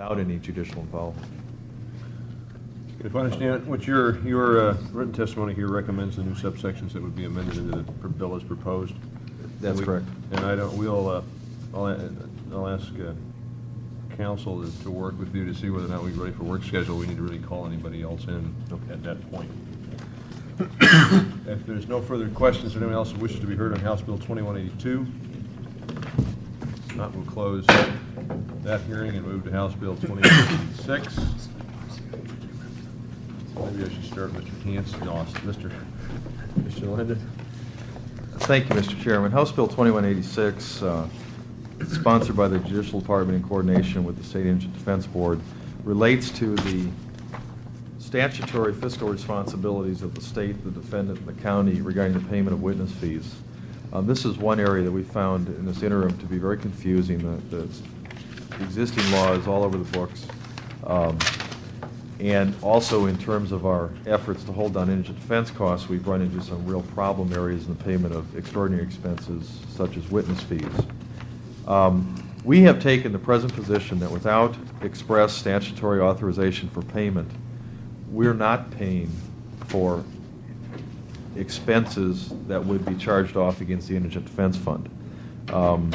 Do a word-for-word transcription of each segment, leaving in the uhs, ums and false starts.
without any judicial involvement. If I understand, what your your uh, written testimony here recommends the new subsections that would be amended into the pr- bill as proposed. That's we, correct. And I don't. We'll. Uh, I'll, I'll ask uh, council to, to work with you to see whether or not we're ready for work schedule. We need to really call anybody else in Okay. at that point. If there's no further questions, or anyone else who wishes to be heard on House Bill twenty-one eighty-two, if not, we'll close that hearing and move to House Bill twenty-one eighty-six. Maybe I should start with Mister Hanson. No, Mister Mister Linden. Thank you, Mister Chairman. House Bill twenty-one eighty-six, uh, sponsored by the Judicial Department in coordination with the State Indigent Defense Board, relates to the statutory fiscal responsibilities of the state, the defendant, and the county regarding the payment of witness fees. Um, this is one area that we found in this interim to be very confusing. The, the existing law is all over the books. Um, and also in terms of our efforts to hold down indigent defense costs, we've run into some real problem areas in the payment of extraordinary expenses such as witness fees. Um, we have taken the present position that without express statutory authorization for payment, we're not paying for expenses that would be charged off against the Indigent Defense Fund. Um,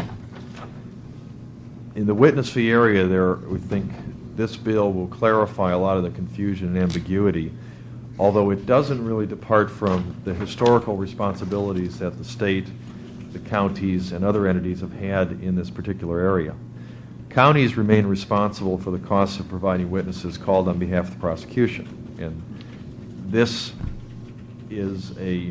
in the witness fee area there, we think this bill will clarify a lot of the confusion and ambiguity, although it doesn't really depart from the historical responsibilities that the state, the counties, and other entities have had in this particular area. Counties remain responsible for the costs of providing witnesses called on behalf of the prosecution. And this is a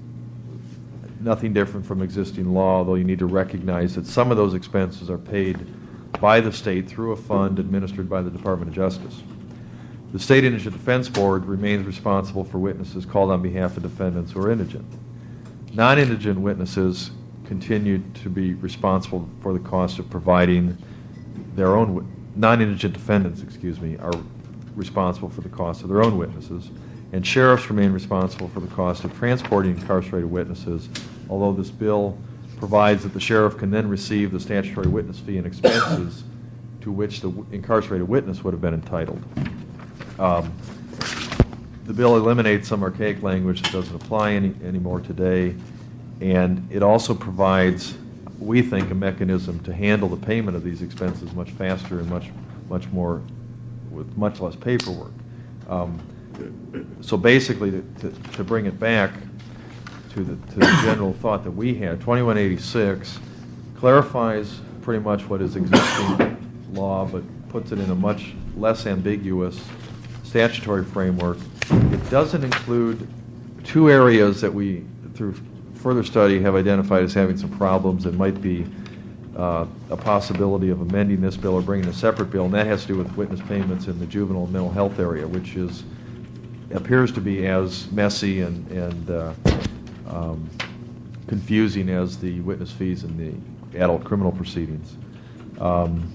nothing different from existing law, although you need to recognize that some of those expenses are paid by the state through a fund administered by the Department of Justice. The State Indigent Defense Board remains responsible for witnesses called on behalf of defendants who are indigent. Non-indigent witnesses continue to be responsible for the cost of providing their own, non-indigent defendants, excuse me, are responsible for the cost of their own witnesses, and sheriffs remain responsible for the cost of transporting incarcerated witnesses, although this bill provides that the sheriff can then receive the statutory witness fee and expenses to which the incarcerated witness would have been entitled. Um, the bill eliminates some archaic language that doesn't apply any, anymore today, and it also provides, we think, a mechanism to handle the payment of these expenses much faster and much, much more, with much less paperwork. Um, so basically, to, to, to bring it back to the, to the general thought that we had, twenty-one eighty-six clarifies pretty much what is existing law, but puts it in a much less ambiguous statutory framework. It doesn't include two areas that we, through further study, have identified as having some problems and might be uh, a possibility of amending this bill or bringing a separate bill, and that has to do with witness payments in the juvenile and mental health area, which is appears to be as messy and, and uh, um, confusing as the witness fees in the adult criminal proceedings. Um,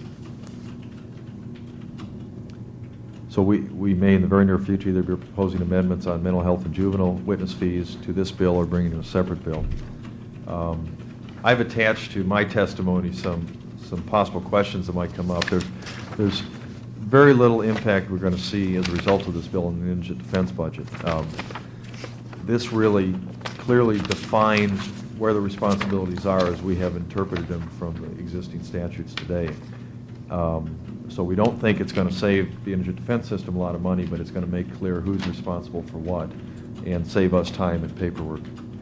so we, we may in the very near future either be proposing amendments on mental health and juvenile witness fees to this bill or bringing in a separate bill. Um, I've attached to my testimony some some possible questions that might come up. There's, there's very little impact we're going to see as a result of this bill in the indigent defense budget. Um, this really clearly defines where the responsibilities are as we have interpreted them from the existing statutes today. Um, so we don't think it's going to save the indigent defense system a lot of money, but it's going to make clear who's responsible for what and save us time and paperwork.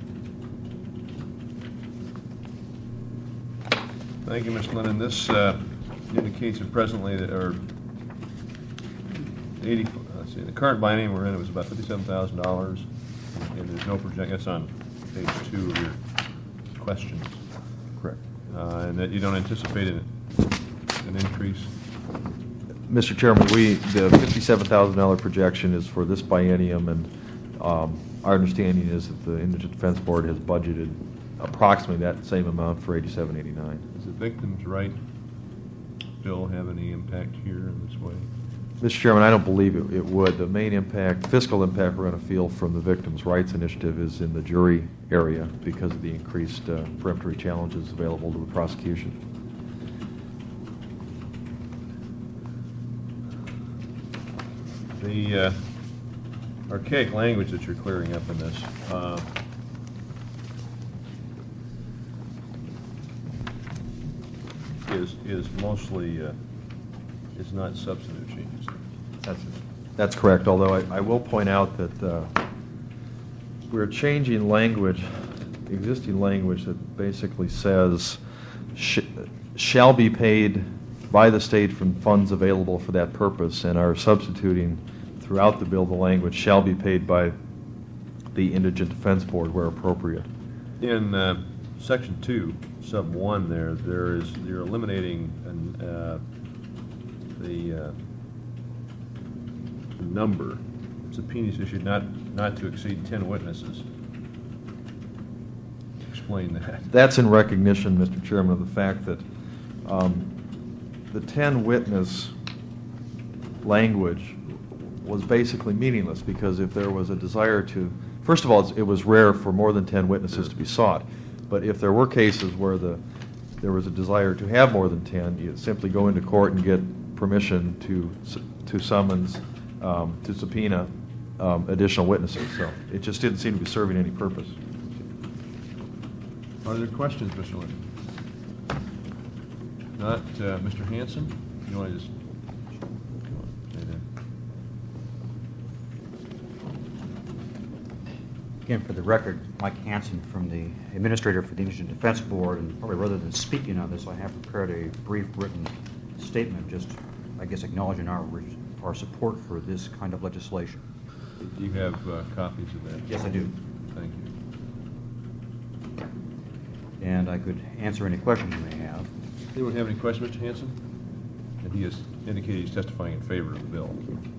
Thank you, Mister Lennon. This uh, indicates that presently that or eighty. Let's see. The current biennium we're in, it was about fifty-seven thousand dollars, and there's no project. That's on page two of your questions. Correct. Uh, and that you don't anticipate an, an increase. Mister Chairman, we the fifty-seven thousand dollar projection is for this biennium, and um, our understanding is that the Indigent Defense Board has budgeted approximately that same amount for eighty-seven eighty-nine. Does the victims' right bill have any impact here in this way? Mister Chairman, I don't believe it, it would. The main impact, fiscal impact we're going to feel from the Victims' Rights Initiative is in the jury area because of the increased uh, peremptory challenges available to the prosecution. The uh, archaic language that you're clearing up in this, uh, is, is mostly, uh, is not substantive changes. That's, that's correct, although I, I will point out that uh, we're changing language, existing language that basically says sh shall be paid by the state from funds available for that purpose, and are substituting throughout the bill the language shall be paid by the Indigent Defense Board where appropriate. In uh, section two, sub one there, there is, you're eliminating an, uh, the uh, number. Subpoenas issued not, not to exceed ten witnesses. Explain that. That's in recognition, Mister Chairman, of the fact that um, the ten witness language was basically meaningless, because if there was a desire to, first of all, it was rare for more than ten witnesses to be sought, but if there were cases where the there was a desire to have more than ten, you simply go into court and get permission to to summons, um, to subpoena um, additional witnesses. So it just didn't seem to be serving any purpose. Are there questions, Mister Linden? Not, uh, Mister Hanson? You want to just stay there? Again, for the record, Mike Hanson from the Administrator for the Indigent Defense Board, and probably rather than speaking on this, I have prepared a brief written statement, just, I guess, acknowledging our, our support for this kind of legislation. Do you have uh, copies of that? Yes, I do. Thank you. And I could answer any questions you may have. Anyone have any questions, Mister Hanson? And he has indicated he's testifying in favor of the bill.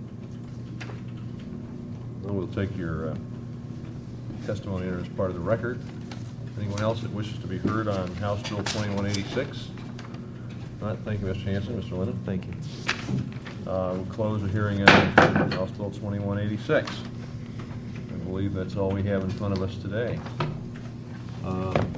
Well, we'll take your uh, testimony as part of the record. Anyone else that wishes to be heard on House Bill twenty-one eighty-six? Not. Thank you, Mister Hanson. Mister Linden? Thank you. Uh, we'll close the hearing on House Bill twenty-one eighty-six. I believe that's all we have in front of us today. Um,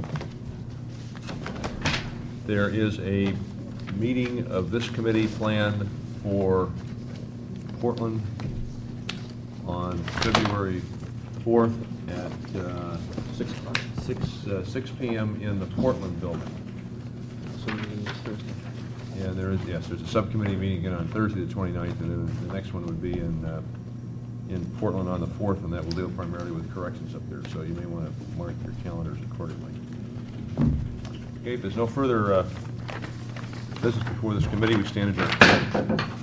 There is a meeting of this committee planned for Portland on February fourth at uh, six o'clock, six uh, six p m in the Portland building. So meeting this Thursday. And there is, yes, there's a subcommittee meeting again on Thursday the twenty-ninth, and then the next one would be in uh, in Portland on the fourth, and that will deal primarily with corrections up there. So you may want to mark your calendars accordingly. Okay, if there's no further uh, business before this committee, we stand adjourned.